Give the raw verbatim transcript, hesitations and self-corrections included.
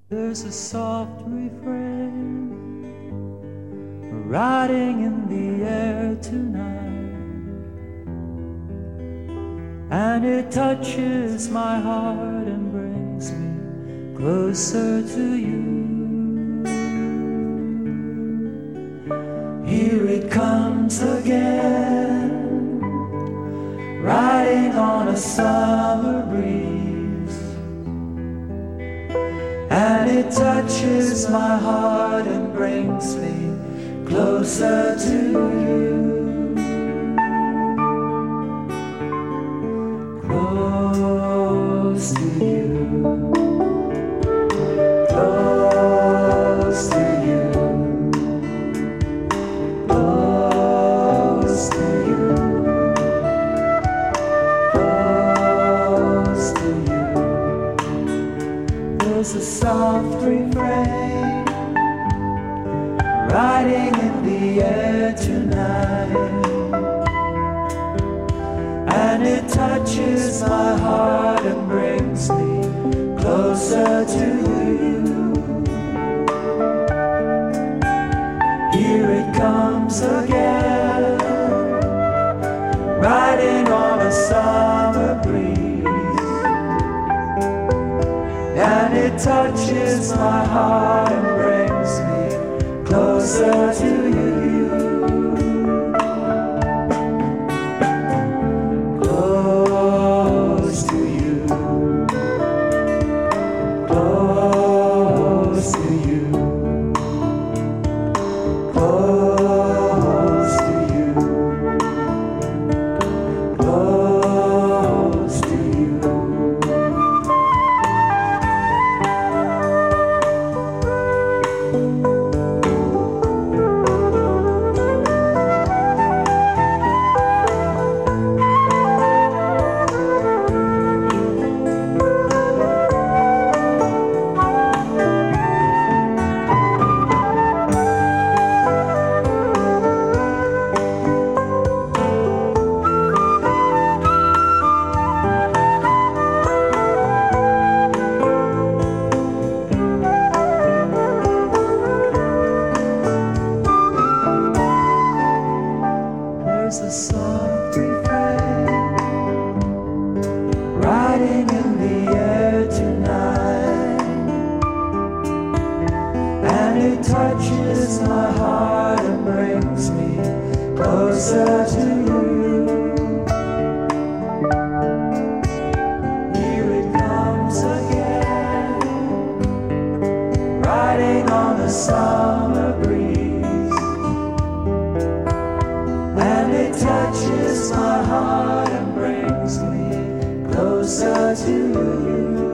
There's a soft refrain riding in the air tonight, and it touches my heart and brings me closer to you. Here it comes again, riding on a summer breeze, and it touches my heart and brings me closer to you. Close to you. Close to you. Close to you. Close to you. There's a soft refrain riding in the air tonight, and it touches my heart and brings me closer to you. Here it comes again, riding on a summer breeze, and it touches my heart and brings me closer to you. Close to you. Close to you. Close to you. Close to you. There's a soft refrain riding in the air tonight, and it touches my heart and brings me closer to you. Here it comes again, riding on the summer breeze, and it touches my heart and brings me closer to you.